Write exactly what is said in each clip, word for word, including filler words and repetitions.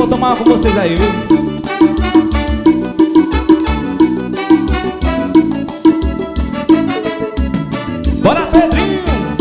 vou tomar com vocês aí, viu? Bora, Pedrinho!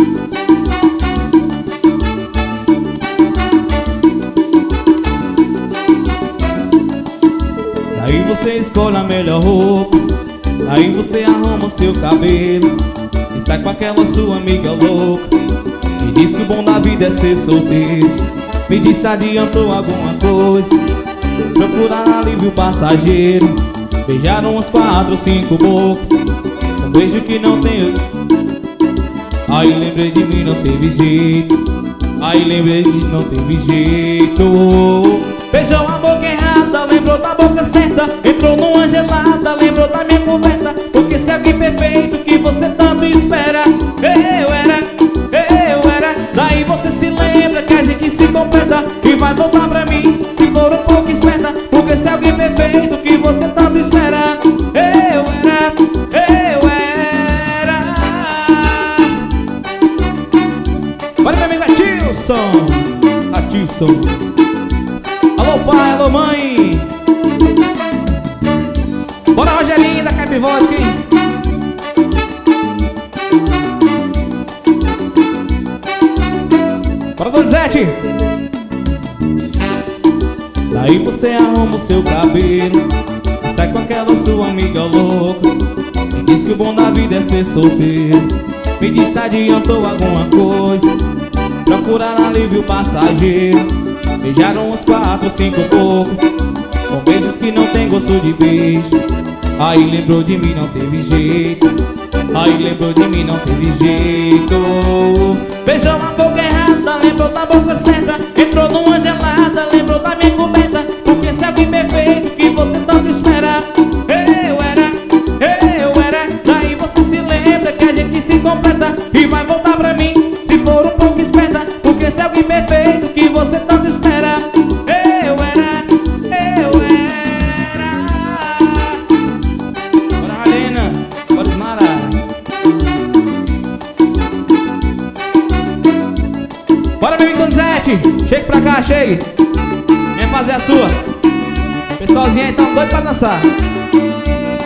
Aí você escolhe a melhor roupa, aí você arruma o seu cabelo e sai com aquela sua amiga louca e diz que o bom da vida é ser solteiro. Me diz se adiantou alguma coisa, procurar alívio passageiro. Beijaram uns quatro, cinco bocas, um beijo que não tem. Aí lembrei de mim, não teve jeito. Aí lembrei de não teve jeito. Beijou a boca errada, lembrou da boca certa. Entrou numa gelada, lembrou da minha coberta. Porque se alguém perfeito que você tanto espera, eu era, eu era. Daí você se lembra que a gente se completa e vai voltar pra mim, se for um pouco esperta. Porque se alguém perfeito que você tanto espera, eu era, eu era. Olha meu amigo Atilson, Atilson. Alô pai, alô mãe. Bora Rogerinho da Caipivótica, hein? Bora Donizete. Daí você arruma o seu cabelo e sai com aquela sua amiga louca e diz que o bom da vida é ser solteiro. Me diz se adiantou alguma coisa, procurar alívio passageiro. Beijaram uns quatro, cinco bocas, com beijos que não tem gosto de beijo. Aí lembrou de mim, não teve jeito. Aí lembrou de mim, não teve jeito. Beijou a boca errada, lembrou da boca certa. Entrou numa gelada, lembrou da minha coberta. Porque se alguém perfeito que você tanto espera, eu era, eu era. Daí você se lembra que a gente se completa e vai voltar pra mim, se for um pouco esperta. Porque se alguém perfeito que você tanto espera, eu era, eu era. Bora Ralena, bora Ismara. Bora meu amigo Donizete, chegue pra cá, chegue. Vem fazer a sua. Pessoalzinho aí tá doido pra dançar.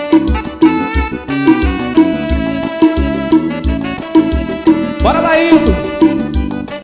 Bora Lailton.